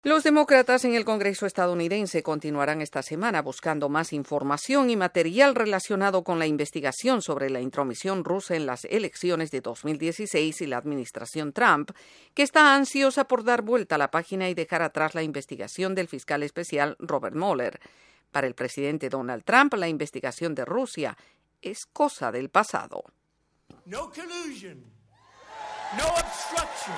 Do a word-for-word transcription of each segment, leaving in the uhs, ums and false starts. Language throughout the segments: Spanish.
Los demócratas en el Congreso estadounidense continuarán esta semana buscando más información y material relacionado con la investigación sobre la intromisión rusa en las elecciones de dos mil dieciséis y la administración Trump, que está ansiosa por dar vuelta a la página y dejar atrás la investigación del fiscal especial Robert Mueller. Para el presidente Donald Trump, la investigación de Rusia es cosa del pasado. No collusion, no obstruction.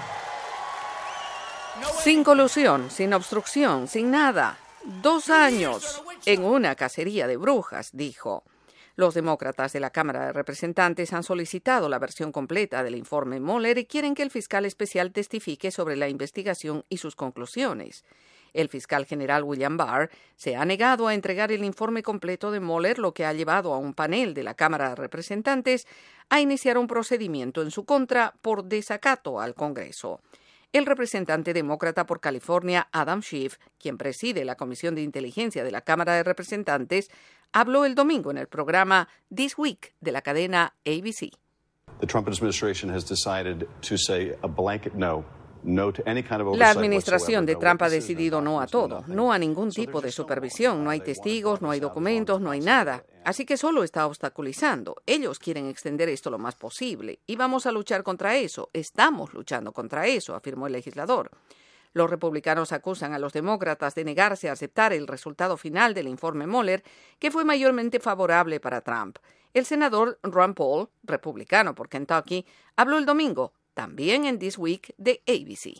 Sin colusión, sin obstrucción, sin nada. Dos años en una cacería de brujas, dijo. Los demócratas de la Cámara de Representantes han solicitado la versión completa del informe Mueller y quieren que el fiscal especial testifique sobre la investigación y sus conclusiones. El fiscal general William Barr se ha negado a entregar el informe completo de Mueller, lo que ha llevado a un panel de la Cámara de Representantes a iniciar un procedimiento en su contra por desacato al Congreso. El representante demócrata por California, Adam Schiff, quien preside la Comisión de Inteligencia de la Cámara de Representantes, habló el domingo en el programa This Week de la cadena A B C. The Trump administration has decided to say a blanket no. La administración de Trump ha decidido no a todo, no a ningún tipo de supervisión, no hay testigos, no hay documentos, no hay nada. Así que solo está obstaculizando. Ellos quieren extender esto lo más posible y vamos a luchar contra eso. Estamos luchando contra eso, afirmó el legislador. Los republicanos acusan a los demócratas de negarse a aceptar el resultado final del informe Mueller, que fue mayormente favorable para Trump. El senador Ron Paul, republicano por Kentucky, habló el domingo, también en This Week de A B C.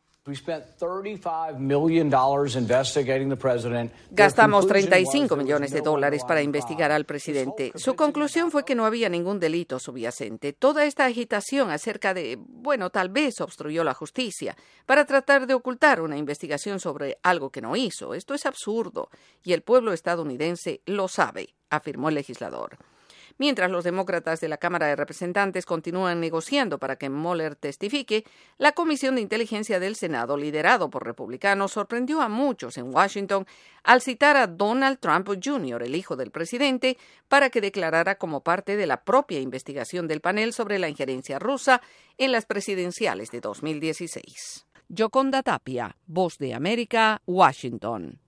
Gastamos treinta y cinco millones de dólares para investigar al presidente. Su conclusión fue que no había ningún delito subyacente. Toda esta agitación acerca de, bueno, tal vez obstruyó la justicia para tratar de ocultar una investigación sobre algo que no hizo. Esto es absurdo y el pueblo estadounidense lo sabe, afirmó el legislador. Mientras los demócratas de la Cámara de Representantes continúan negociando para que Mueller testifique, la Comisión de Inteligencia del Senado, liderado por republicanos, sorprendió a muchos en Washington al citar a Donald Trump junior, el hijo del presidente, para que declarara como parte de la propia investigación del panel sobre la injerencia rusa en las presidenciales de dos mil dieciséis. Yoconda Tapia, Voz de América, Washington.